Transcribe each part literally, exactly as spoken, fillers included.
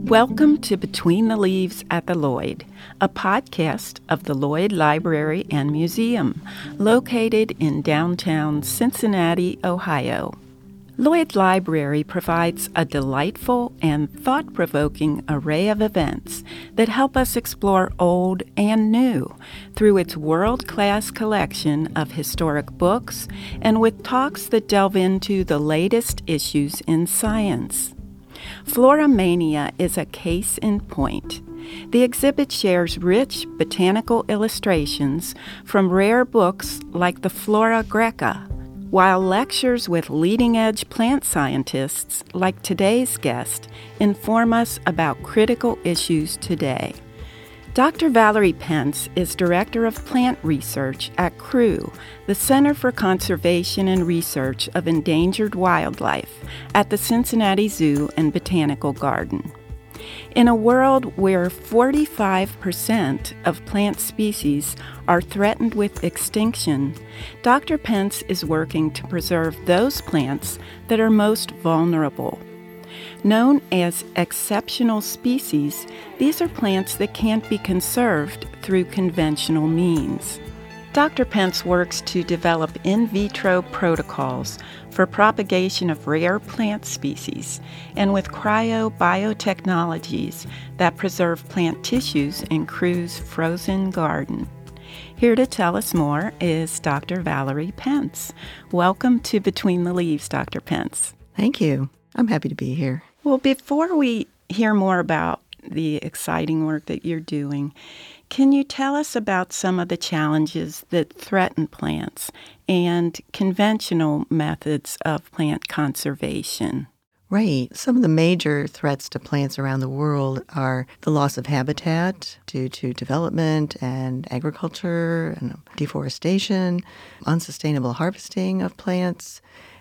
Welcome to Between the Leaves at the Lloyd, a podcast of the Lloyd Library and Museum, located in downtown Cincinnati, Ohio. Lloyd Library provides a delightful and thought-provoking array of events that help us explore old and new through its world-class collection of historic books and with talks that delve into the latest issues in science. Floramania is a case in point. The exhibit shares rich botanical illustrations from rare books like the Flora Greca, while lectures with leading-edge plant scientists like today's guest inform us about critical issues today. Doctor Valerie Pence is Director of Plant Research at C R U, the Center for Conservation and Research of Endangered Wildlife at the Cincinnati Zoo and Botanical Garden. In a world where forty-five percent of plant species are threatened with extinction, Doctor Pence is working to preserve those plants that are most vulnerable. Known as exceptional species, these are plants that can't be conserved through conventional means. Doctor Pence works to develop in vitro protocols for propagation of rare plant species and with cryobiotechnologies that preserve plant tissues in C R U's frozen garden. Here to tell us more is Doctor Valerie Pence. Welcome to Between the Leaves, Doctor Pence. Thank you. I'm happy to be here. Well, before we hear more about the exciting work that you're doing, can you tell us about some of the challenges that threaten plants and conventional methods of plant conservation? Right. Some of the major threats to plants around the world are the loss of habitat due to development and agriculture and deforestation, unsustainable harvesting of plants,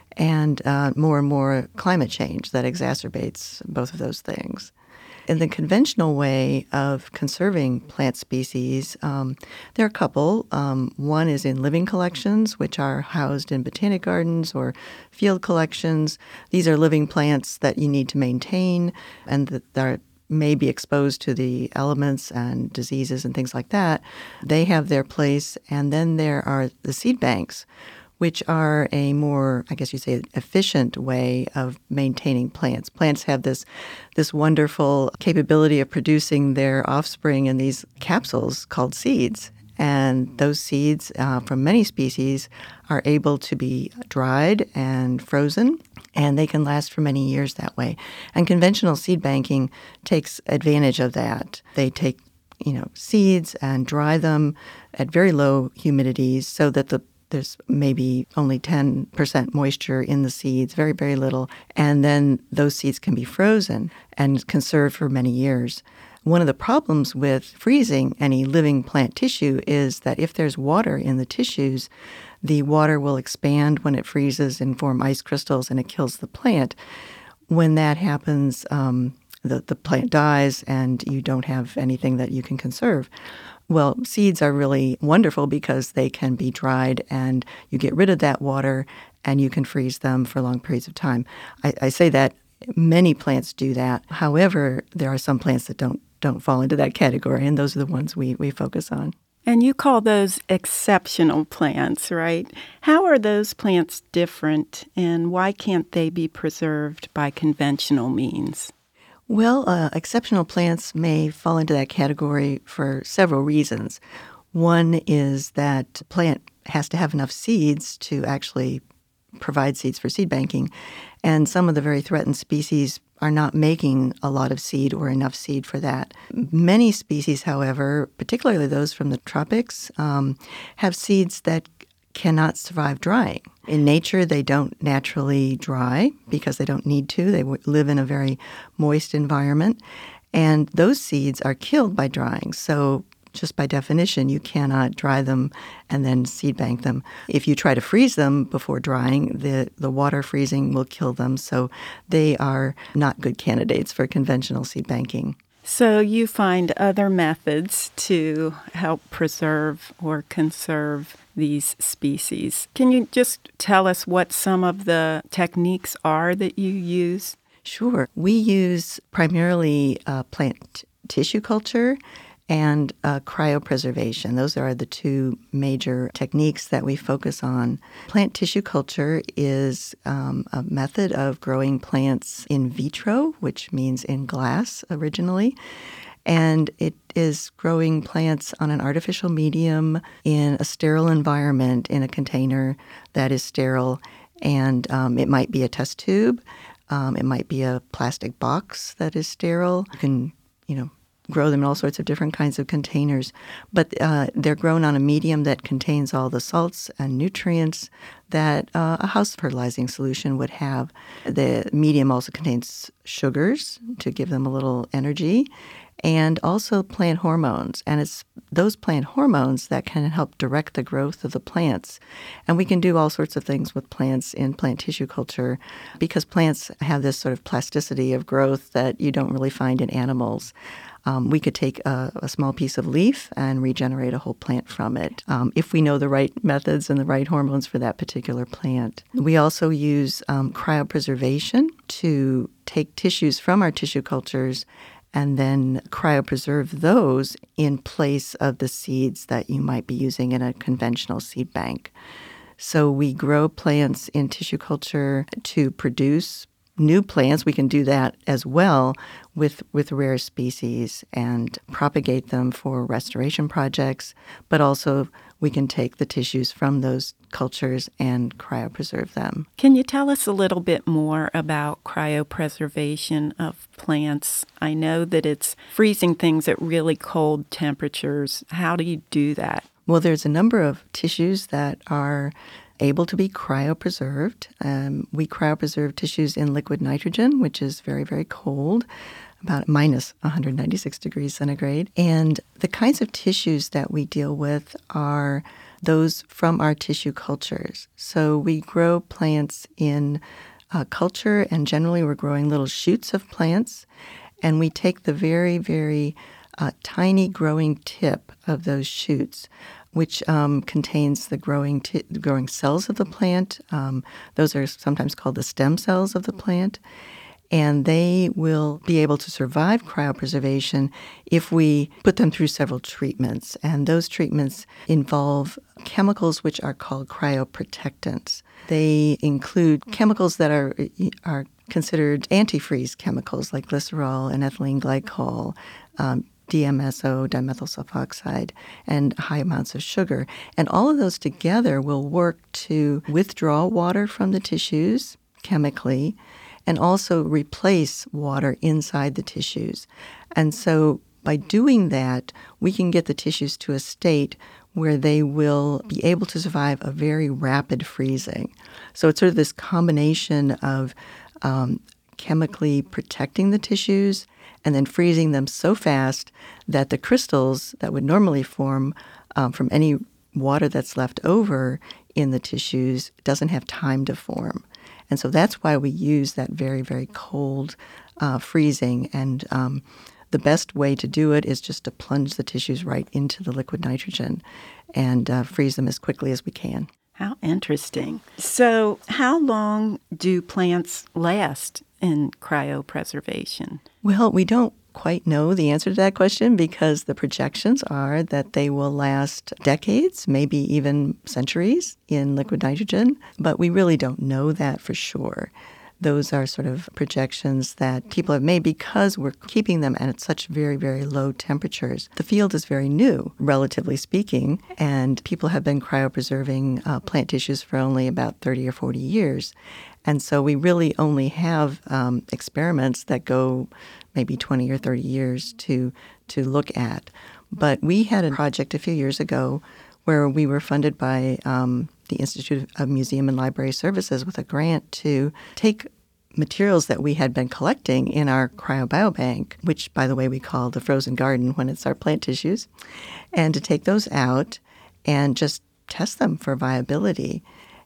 and uh, more and more climate change that exacerbates both of those things. In the conventional way of conserving plant species, um, there are a couple. Um, one is in living collections, which are housed in botanic gardens or field collections. These are living plants that you need to maintain and that are may be exposed to the elements and diseases and things like that. They have their place. And then there are the seed banks, which are a more, I guess you say, efficient way of maintaining plants. Plants have this this wonderful capability of producing their offspring in these capsules called seeds. And those seeds uh, from many species are able to be dried and frozen, and they can last for many years that way. And conventional seed banking takes advantage of that. They take, you know, seeds and dry them at very low humidities so that the there's maybe only ten percent moisture in the seeds, very, very little. And then those seeds can be frozen and conserved for many years. One of the problems with freezing any living plant tissue is that if there's water in the tissues, the water will expand when it freezes and form ice crystals, and it kills the plant. When that happens, um, the, the plant dies, and you don't have anything that you can conserve. Well, seeds are really wonderful because they can be dried and you get rid of that water and you can freeze them for long periods of time. I, I say that many plants do that. However, there are some plants that don't don't fall into that category, and those are the ones we, we focus on. And you call those exceptional plants, right? How are those plants different, and why can't they be preserved by conventional means? Well, uh, exceptional plants may fall into that category for several reasons. One is that a plant has to have enough seeds to actually provide seeds for seed banking, and some of the very threatened species are not making a lot of seed or enough seed for that. Many species, however, particularly those from the tropics, um, have seeds that cannot survive drying. In nature, they don't naturally dry because they don't need to. They w- live in a very moist environment, and those seeds are killed by drying. So just by definition, you cannot dry them and then seed bank them. If you try to freeze them before drying, the, the water freezing will kill them, so they are not good candidates for conventional seed banking. So you find other methods to help preserve or conserve these species. Can you just tell us what some of the techniques are that you use? Sure. We use primarily uh, plant t- tissue culture and uh, cryopreservation. Those are the two major techniques that we focus on. Plant tissue culture is um, a method of growing plants in vitro, which means in glass originally. And it is growing plants on an artificial medium in a sterile environment in a container that is sterile. And um, it might be a test tube. Um, it might be a plastic box that is sterile. You can, you know, grow them in all sorts of different kinds of containers. But uh, they're grown on a medium that contains all the salts and nutrients that uh, a house fertilizing solution would have. The medium also contains sugars to give them a little energy, and also plant hormones. And it's those plant hormones that can help direct the growth of the plants. And we can do all sorts of things with plants in plant tissue culture because plants have this sort of plasticity of growth that you don't really find in animals. Um, we could take a, a small piece of leaf and regenerate a whole plant from it um, if we know the right methods and the right hormones for that particular plant. We also use um, cryopreservation to take tissues from our tissue cultures and then cryopreserve those in place of the seeds that you might be using in a conventional seed bank. So we grow plants in tissue culture to produce new plants. We can do that as well with, with rare species and propagate them for restoration projects, but also we can take the tissues from those cultures and cryopreserve them. Can you tell us a little bit more about cryopreservation of plants? I know that it's freezing things at really cold temperatures. How do you do that? Well, there's a number of tissues that are able to be cryopreserved. Um, we cryopreserve tissues in liquid nitrogen, which is very, very cold, about minus one hundred ninety-six degrees centigrade. And the kinds of tissues that we deal with are those from our tissue cultures. So we grow plants in uh, culture, and generally we're growing little shoots of plants, and we take the very, very uh, tiny growing tip of those shoots, which um, contains the growing t- the growing cells of the plant. Um, those are sometimes called the stem cells of the plant. And they will be able to survive cryopreservation if we put them through several treatments. And those treatments involve chemicals which are called cryoprotectants. They include chemicals that are are considered antifreeze chemicals like glycerol and ethylene glycol, um, D M S O, dimethyl sulfoxide, and high amounts of sugar. And all of those together will work to withdraw water from the tissues chemically and also replace water inside the tissues. And so by doing that, we can get the tissues to a state where they will be able to survive a very rapid freezing. So it's sort of this combination of um, chemically protecting the tissues and then freezing them so fast that the crystals that would normally form um, from any water that's left over in the tissues doesn't have time to form. And so that's why we use that very, very cold uh, freezing. And um, the best way to do it is just to plunge the tissues right into the liquid nitrogen and uh, freeze them as quickly as we can. How interesting. So how long do plants last in cryopreservation? Well, we don't quite know the answer to that question because the projections are that they will last decades, maybe even centuries in liquid nitrogen, but we really don't know that for sure. Those are sort of projections that people have made because we're keeping them at such very, very low temperatures. The field is very new, relatively speaking, and people have been cryopreserving uh, plant tissues for only about thirty or forty years. And so we really only have um, experiments that go maybe twenty or thirty years to to look at. But we had a project a few years ago where we were funded by um, the Institute of Museum and Library Services with a grant to take materials that we had been collecting in our cryobiobank, which, by the way, we call the frozen garden when it's our plant tissues, and to take those out and just test them for viability.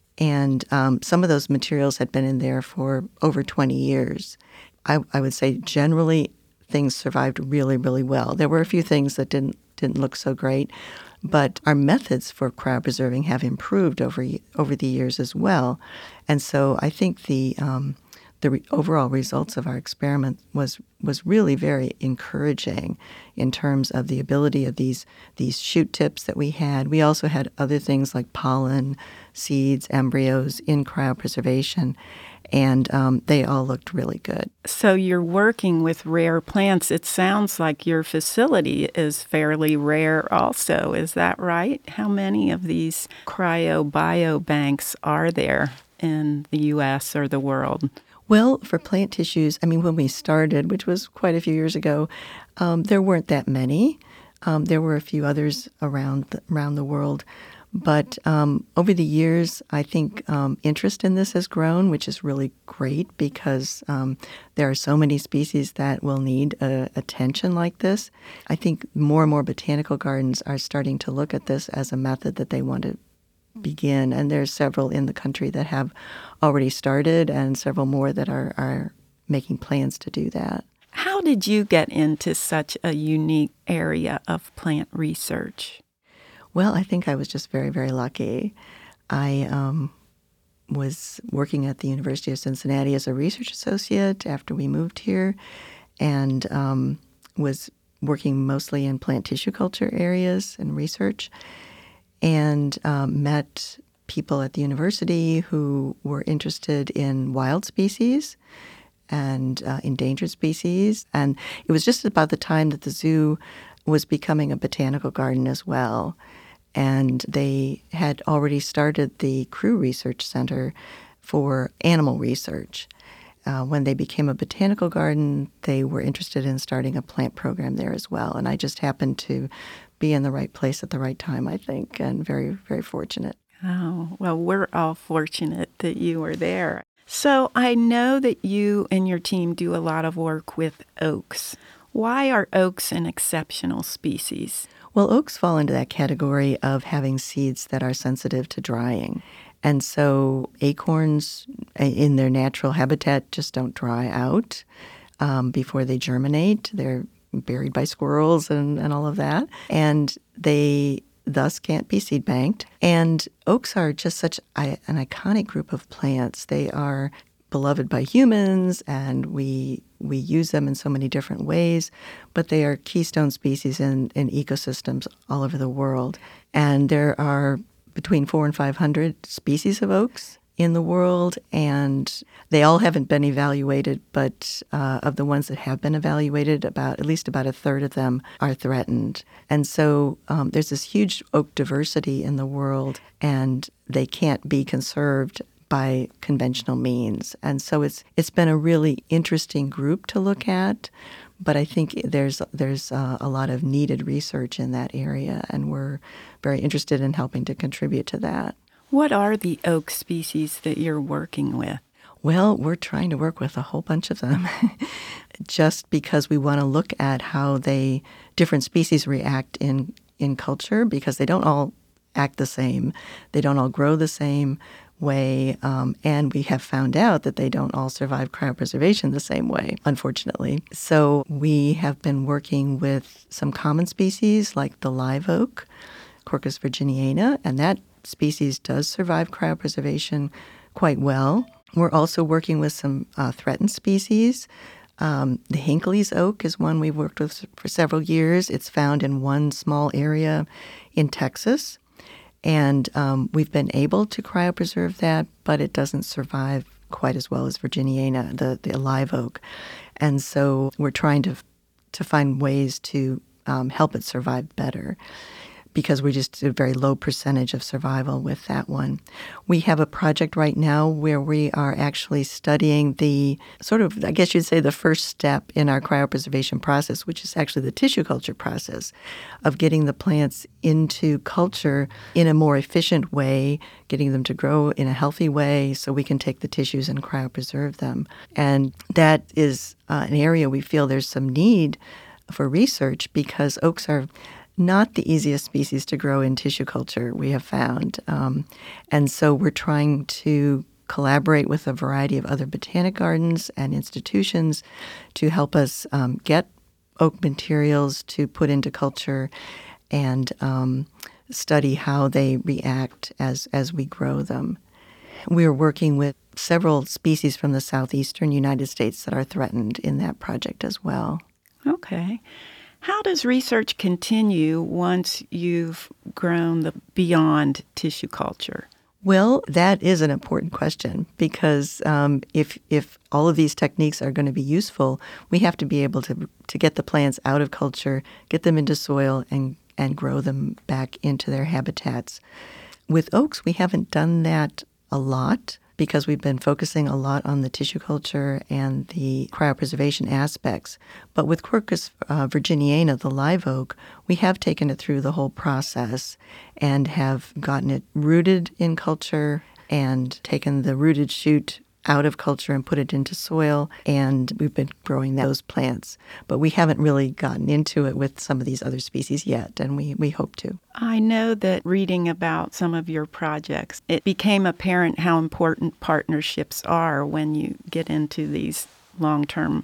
And um, some of those materials had been in there for over twenty years. I, I would say generally things survived really, really well. There were a few things that didn't didn't look so great, but our methods for cryopreserving have improved over over the years as well. And so I think the um, the re- overall results of our experiment was was really very encouraging in terms of the ability of these these shoot tips that we had. We also had other things like pollen, seeds, embryos in cryopreservation, and um, they all looked really good. So you're working with rare plants. It sounds like your facility is fairly rare also. Is that right? How many of these cryo-biobanks are there in the U S or the world? Well, for plant tissues, I mean, when we started, which was quite a few years ago, um, there weren't that many. Um, there were a few others around the, around the world. But um, over the years, I think um, interest in this has grown, which is really great because um, there are so many species that will need uh, attention like this. I think more and more botanical gardens are starting to look at this as a method that they want to begin, and there's several in the country that have already started and several more that are, are making plans to do that. How did you get into such a unique area of plant research? Well, I think I was just very, very lucky. I um, was working at the University of Cincinnati as a research associate after we moved here, and um, was working mostly in plant tissue culture areas and research, and um, met people at the university who were interested in wild species and uh, endangered species. And it was just about the time that the zoo was becoming a botanical garden as well. And they had already started the Crew Research Center for animal research. Uh, when they became a botanical garden, they were interested in starting a plant program there as well. And I just happened to be in the right place at the right time, I think, and very, very fortunate. Oh, well, we're all fortunate that you were there. So I know that you and your team do a lot of work with oaks. Why are oaks an exceptional species? Well, oaks fall into that category of having seeds that are sensitive to drying. And so acorns in their natural habitat just don't dry out um, before they germinate. They're buried by squirrels and, and all of that. And they thus can't be seed banked. And oaks are just such an iconic group of plants. They are beloved by humans, and we we use them in so many different ways, but they are keystone species in, in ecosystems all over the world. And there are between four and five hundred species of oaks in the world, and they all haven't been evaluated, but uh, of the ones that have been evaluated, about at least about a third of them are threatened. And so um, there's this huge oak diversity in the world, and they can't be conserved by conventional means. And so it's it's been a really interesting group to look at, but I think there's there's uh, a lot of needed research in that area, and we're very interested in helping to contribute to that. What are the oak species that you're working with? Well, we're trying to work with a whole bunch of them just because we want to look at how they different species react in, in culture, because they don't all act the same. They don't all grow the same way, um, and we have found out that they don't all survive cryopreservation the same way, unfortunately. So we have been working with some common species like the live oak, Quercus virginiana, and that species does survive cryopreservation quite well. We're also working with some uh, threatened species. Um, the Hinckley's oak is one we've worked with for several years. It's found in one small area in Texas. And um, we've been able to cryopreserve that, but it doesn't survive quite as well as Virginiana, the, the live oak. And so we're trying to to find ways to um, help it survive better, because we just do a very low percentage of survival with that one. We have a project right now where we are actually studying the sort of, I guess you'd say, the first step in our cryopreservation process, which is actually the tissue culture process of getting the plants into culture in a more efficient way, getting them to grow in a healthy way so we can take the tissues and cryopreserve them. And that is uh, an area we feel there's some need for research, because oaks are not the easiest species to grow in tissue culture, we have found. Um, and so we're trying to collaborate with a variety of other botanic gardens and institutions to help us um, get oak materials to put into culture and um, study how they react as, as we grow them. We are working with several species from the southeastern United States that are threatened in that project as well. Okay. How does research continue once you've grown the beyond tissue culture? Well, that is an important question because um, if if all of these techniques are going to be useful, we have to be able to to get the plants out of culture, get them into soil, and, and grow them back into their habitats. With oaks, we haven't done that a lot because we've been focusing a lot on the tissue culture and the cryopreservation aspects. But with Quercus uh, virginiana, the live oak, we have taken it through the whole process and have gotten it rooted in culture and taken the rooted shoot out of culture and put it into soil, and we've been growing those plants. But we haven't really gotten into it with some of these other species yet, and we, we hope to. I know that reading about some of your projects, it became apparent how important partnerships are when you get into these long-term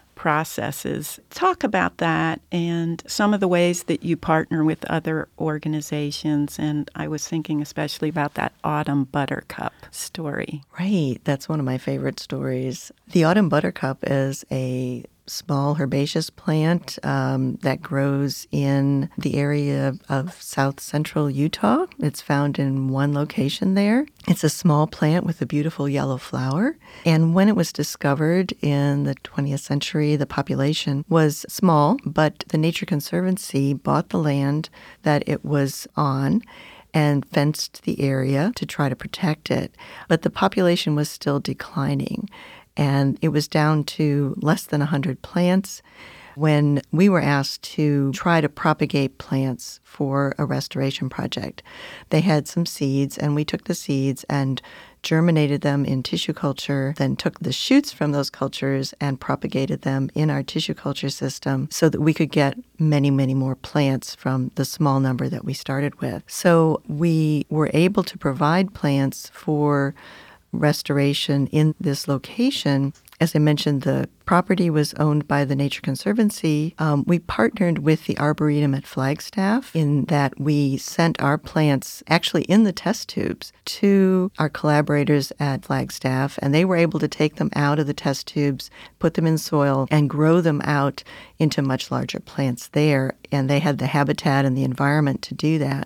processes. Talk about that and some of the ways that you partner with other organizations. And I was thinking especially about that autumn buttercup story. Right. That's one of my favorite stories. The autumn buttercup is a small herbaceous plant um, that grows in the area of south central Utah. It's found in one location there. It's a small plant with a beautiful yellow flower. And when it was discovered in the twentieth century, the population was small, but the Nature Conservancy bought the land that it was on and fenced the area to try to protect it. But the population was still declining, and it was down to less than one hundred plants when we were asked to try to propagate plants for a restoration project. They had some seeds, and we took the seeds and germinated them in tissue culture, then took the shoots from those cultures and propagated them in our tissue culture system so that we could get many, many more plants from the small number that we started with. So we were able to provide plants for restoration in this location. As I mentioned, the property was owned by the Nature Conservancy. Um, we partnered with the Arboretum at Flagstaff in that we sent our plants actually in the test tubes to our collaborators at Flagstaff, and they were able to take them out of the test tubes, put them in soil, and grow them out into much larger plants there. And they had the habitat and the environment to do that.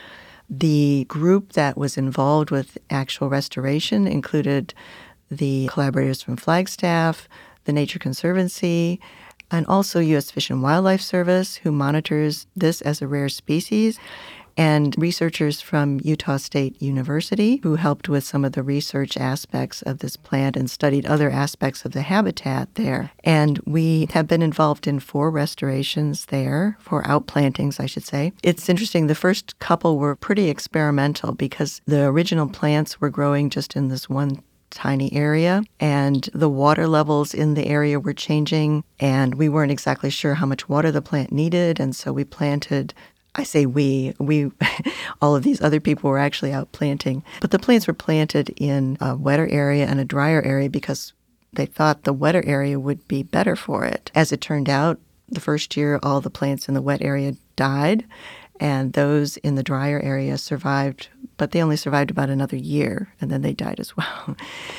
The group that was involved with actual restoration included the collaborators from Flagstaff, the Nature Conservancy, and also U S Fish and Wildlife Service, who monitors this as a rare species, and researchers from Utah State University, who helped with some of the research aspects of this plant and studied other aspects of the habitat there. And we have been involved in four restorations there, four outplantings, I should say. It's interesting, the first couple were pretty experimental because the original plants were growing just in this one tiny area, and the water levels in the area were changing, and we weren't exactly sure how much water the plant needed, and so we planted I say we, we, all of these other people were actually out planting. But the plants were planted in a wetter area and a drier area because they thought the wetter area would be better for it. As it turned out, the first year, all the plants in the wet area died, and those in the drier area survived, but they only survived about another year, and then they died as well.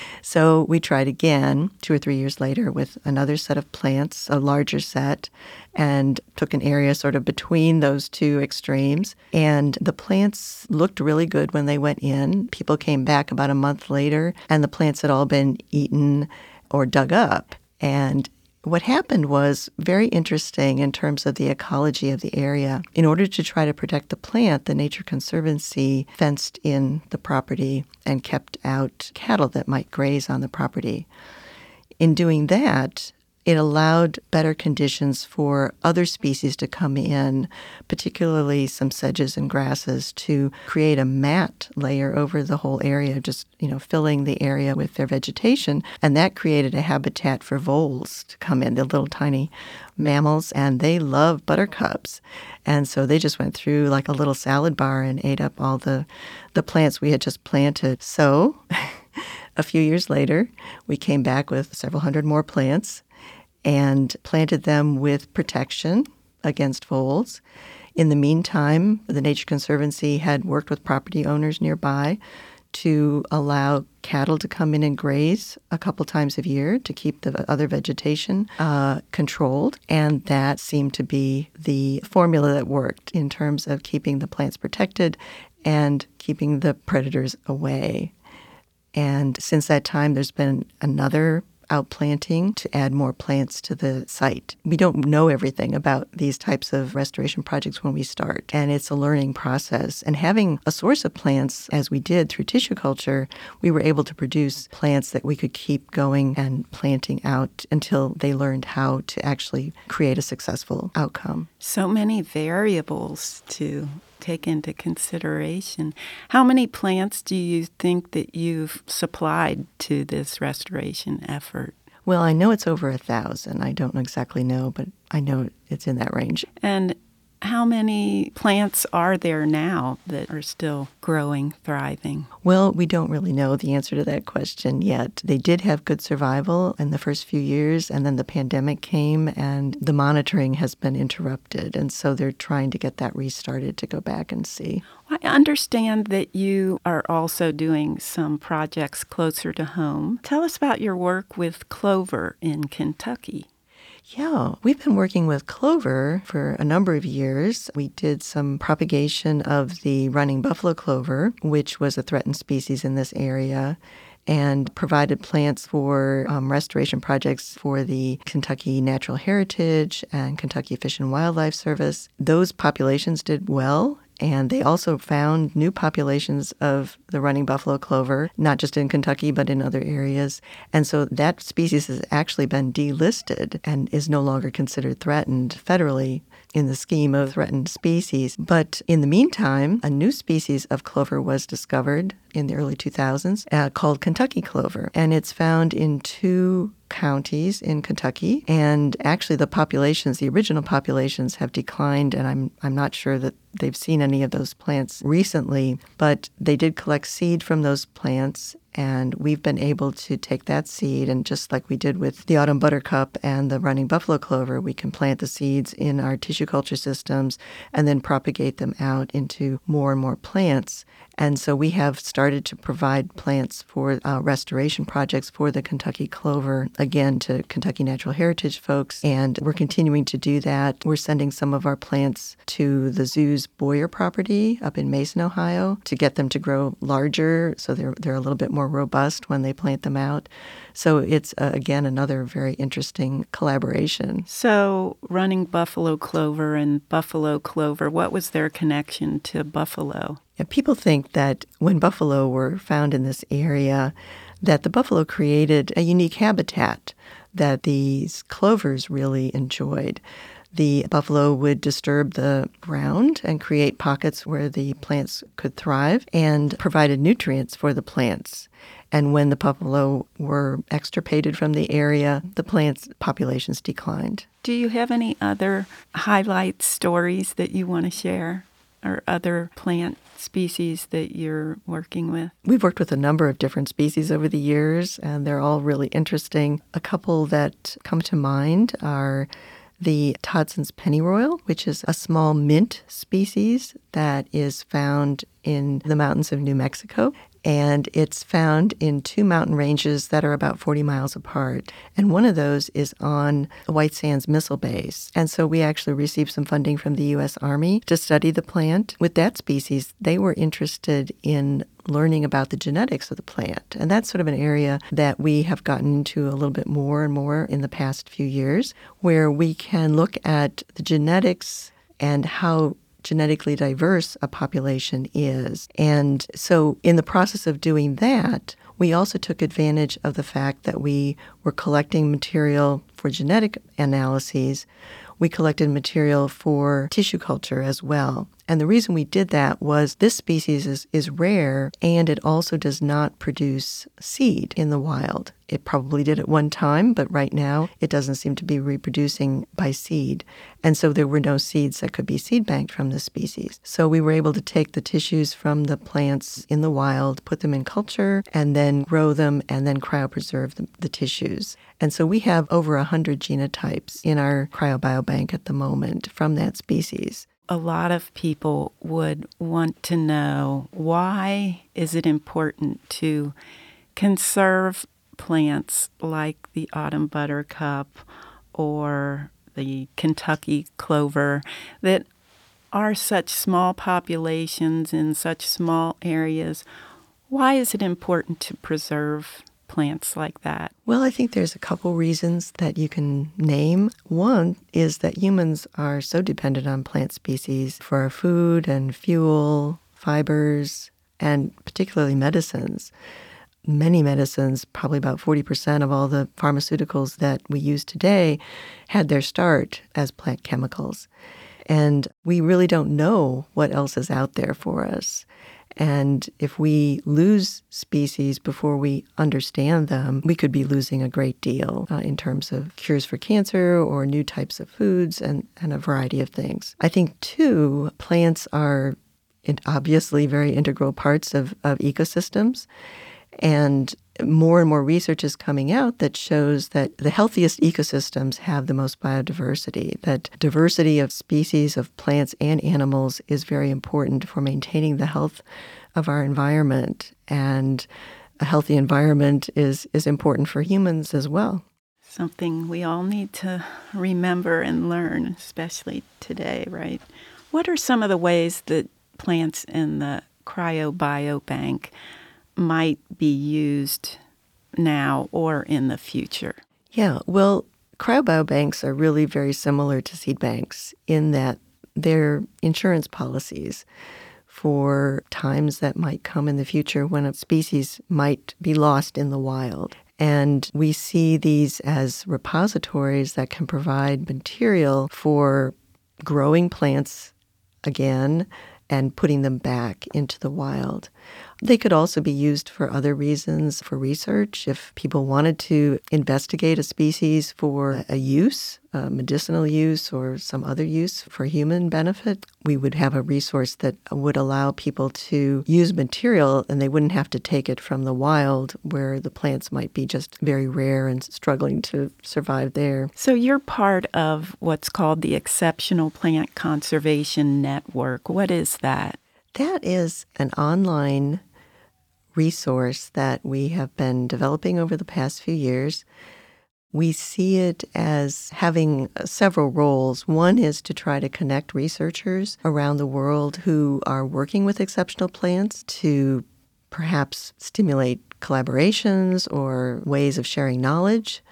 So we tried again two or three years later with another set of plants, a larger set, and took an area sort of between those two extremes. And the plants looked really good when they went in. People came back about a month later, and the plants had all been eaten or dug up. And what happened was very interesting in terms of the ecology of the area. In order to try to protect the plant, the Nature Conservancy fenced in the property and kept out cattle that might graze on the property. In doing that, it allowed better conditions for other species to come in, particularly some sedges and grasses, to create a mat layer over the whole area, just, you know, filling the area with their vegetation. And that created a habitat for voles to come in, the little tiny mammals, and they love buttercups. And so they just went through like a little salad bar and ate up all the, the plants we had just planted. So a few years later, we came back with several hundred more plants and planted them with protection against voles. In the meantime, the Nature Conservancy had worked with property owners nearby to allow cattle to come in and graze a couple times a year to keep the other vegetation uh, controlled. And that seemed to be the formula that worked in terms of keeping the plants protected and keeping the predators away. And since that time, there's been another outplanting to add more plants to the site. We don't know everything about these types of restoration projects when we start, and it's a learning process. And having a source of plants, as we did through tissue culture, we were able to produce plants that we could keep going and planting out until they learned how to actually create a successful outcome. So many variables to take into consideration. How many plants do you think that you've supplied to this restoration effort? Well, I know it's over a thousand. I don't exactly know, but I know it's in that range. And how many plants are there now that are still growing, thriving? Well, we don't really know the answer to that question yet. They did have good survival in the first few years, and then the pandemic came, and the monitoring has been interrupted. And so they're trying to get that restarted to go back and see. I understand that you are also doing some projects closer to home. Tell us about your work with clover in Kentucky. Yeah, we've been working with clover for a number of years. We did some propagation of the running buffalo clover, which was a threatened species in this area, and provided plants for um, restoration projects for the Kentucky Natural Heritage and Kentucky Fish and Wildlife Service. Those populations did well. And they also found new populations of the running buffalo clover, not just in Kentucky, but in other areas. And so that species has actually been delisted and is no longer considered threatened federally in the scheme of threatened species. But in the meantime, a new species of clover was discovered in the early two thousands uh, called Kentucky clover. And it's found in two counties in Kentucky. And actually the populations, the original populations have declined, and I'm I'm not sure that they've seen any of those plants recently, but they did collect seed from those plants. And we've been able to take that seed, and just like we did with the autumn buttercup and the running buffalo clover, we can plant the seeds in our tissue culture systems and then propagate them out into more and more plants. And so we have started to provide plants for uh, restoration projects for the Kentucky clover, again, to Kentucky Natural Heritage folks. And we're continuing to do that. We're sending some of our plants to the zoo's Boyer property up in Mason, Ohio, to get them to grow larger so they're, they're a little bit more robust when they plant them out. So it's, uh, again, another very interesting collaboration. So running buffalo clover and buffalo clover, what was their connection to buffalo? Yeah, people think that when buffalo were found in this area, that the buffalo created a unique habitat that these clovers really enjoyed. The buffalo would disturb the ground and create pockets where the plants could thrive and provided nutrients for the plants. And when the buffalo were extirpated from the area, the plants' populations declined. Do you have any other highlight stories that you want to share, or other plant species that you're working with? We've worked with a number of different species over the years, and they're all really interesting. A couple that come to mind are the Todson's pennyroyal, which is a small mint species that is found in the mountains of New Mexico. And it's found in two mountain ranges that are about forty miles apart. And one of those is on the White Sands Missile Base. And so we actually received some funding from the U S Army to study the plant. With that species, they were interested in learning about the genetics of the plant. And that's sort of an area that we have gotten into a little bit more and more in the past few years, where we can look at the genetics and how genetically diverse a population is. And so in the process of doing that, we also took advantage of the fact that we were collecting material for genetic analyses. We collected material for tissue culture as well. And the reason we did that was this species is, is rare, and it also does not produce seed in the wild. It probably did at one time, but right now it doesn't seem to be reproducing by seed. And so there were no seeds that could be seed banked from this species. So we were able to take the tissues from the plants in the wild, put them in culture, and then grow them, and then cryopreserve the, the tissues. And so we have over one hundred genotypes in our cryobiobank at the moment from that species. a lot of people would want to know, why is it important to conserve plants like the autumn buttercup or the Kentucky clover that are such small populations in such small areas? Why is it important to preserve plants like that? Well, I think there's a couple reasons that you can name. One is that humans are so dependent on plant species for our food and fuel, fibers, and particularly medicines. Many medicines, probably about forty percent of all the pharmaceuticals that we use today, had their start as plant chemicals. And we really don't know what else is out there for us. And if we lose species before we understand them, we could be losing a great deal uh, in terms of cures for cancer or new types of foods and, and a variety of things. I think, too, plants are obviously very integral parts of, of ecosystems. And more and more research is coming out that shows that the healthiest ecosystems have the most biodiversity, that diversity of species of plants and animals is very important for maintaining the health of our environment. And a healthy environment is, is important for humans as well. Something we all need to remember and learn, especially today, right? What are some of the ways that plants in the cryo-biobank might be used now or in the future? Yeah, well, cryo-biobanks are really very similar to seed banks in that they're insurance policies for times that might come in the future when a species might be lost in the wild. And we see these as repositories that can provide material for growing plants again and putting them back into the wild. They could also be used for other reasons, for research. If people wanted to investigate a species for a use, a medicinal use, or some other use for human benefit, we would have a resource that would allow people to use material and they wouldn't have to take it from the wild where the plants might be just very rare and struggling to survive there. So you're part of what's called the Exceptional Plant Conservation Network. What is that? That is an online resource that we have been developing over the past few years. We see it as having several roles. One is to try to connect researchers around the world who are working with exceptional plants to perhaps stimulate collaborations or ways of sharing knowledge.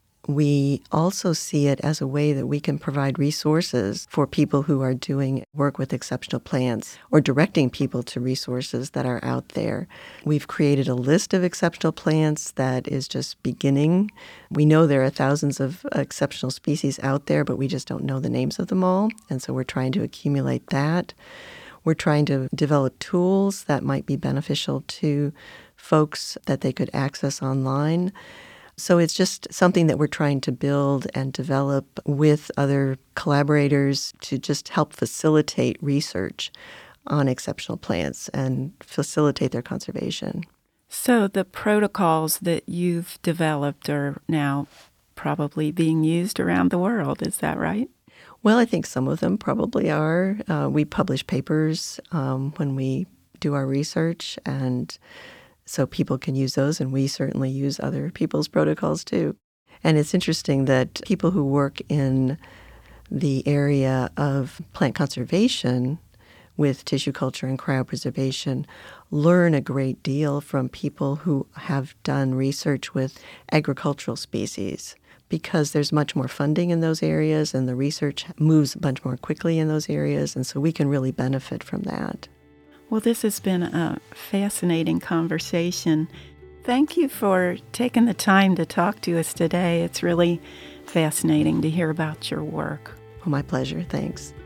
We also see it as a way that we can provide resources for people who are doing work with exceptional plants or directing people to resources that are out there. We've created a list of exceptional plants that is just beginning. We know there are thousands of exceptional species out there, but we just don't know the names of them all. And so we're trying to accumulate that. We're trying to develop tools that might be beneficial to folks that they could access online. So it's just something that we're trying to build and develop with other collaborators to just help facilitate research on exceptional plants and facilitate their conservation. So the protocols that you've developed are now probably being used around the world. Is that right? Well, I think some of them probably are. Uh, we publish papers um, when we do our research, and so people can use those, and we certainly use other people's protocols too. And it's interesting that people who work in the area of plant conservation with tissue culture and cryopreservation learn a great deal from people who have done research with agricultural species, because there's much more funding in those areas and the research moves much more quickly in those areas, and so we can really benefit from that. Well, this has been a fascinating conversation. Thank you for taking the time to talk to us today. It's really fascinating to hear about your work. Well, my pleasure. Thanks.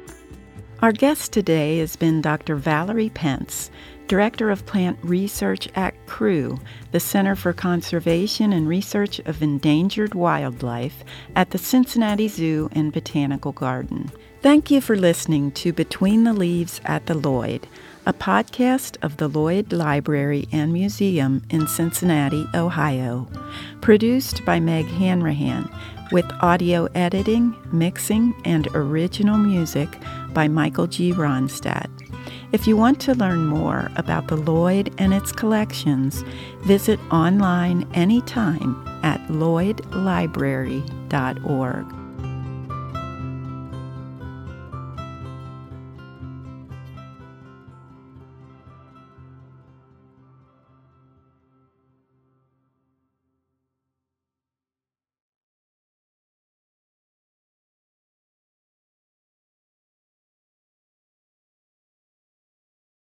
Our guest today has been Doctor Valerie Pence, Director of Plant Research at C R U, the Center for Conservation and Research of Endangered Wildlife at the Cincinnati Zoo and Botanical Garden. Thank you for listening to Between the Leaves at the Lloyd, a podcast of the Lloyd Library and Museum in Cincinnati, Ohio. Produced by Meg Hanrahan, with audio editing, mixing, and original music by Michael G. Ronstadt. If you want to learn more about the Lloyd and its collections, visit online anytime at lloyd library dot org.